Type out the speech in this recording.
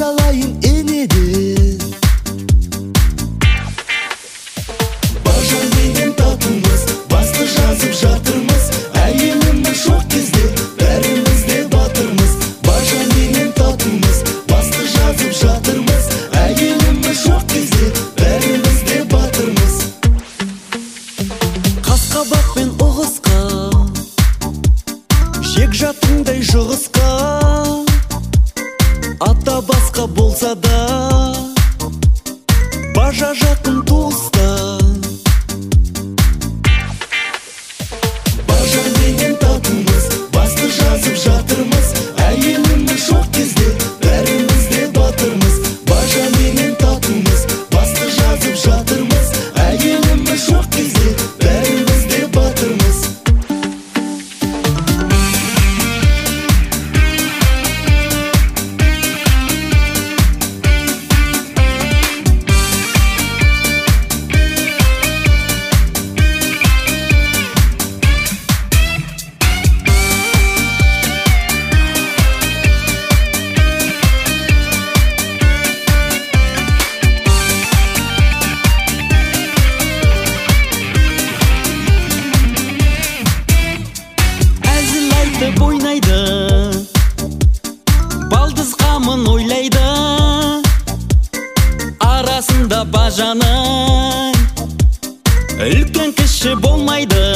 алайын енеден. Бажан деген татымыз, басты жазып жатырмыз. Әйеліміз жоқ кезде бәріміз де батырмыз. Бажан деген татымыз, басты жазып жатырмыз. Әйеліміз жоқ кезде бәріміз де батырмыз. Қасқабақ пен оғысқа, жек жатыңдай жұғысқа, ата басқа болса да бажа жақын туыстан. Бажан деген татымыз, басты жазып жатырмыз. Әйеліміз жоқ кезде бәріміз де батырмыз. Бажан деген татымыз, басты жазып жатырмыз. Әйеліміз жоқ кезде бәріміз де батырмыз. Ойнайды, балдыз қамын ойлайды, арасында бажаның үлкен кіші болмайды.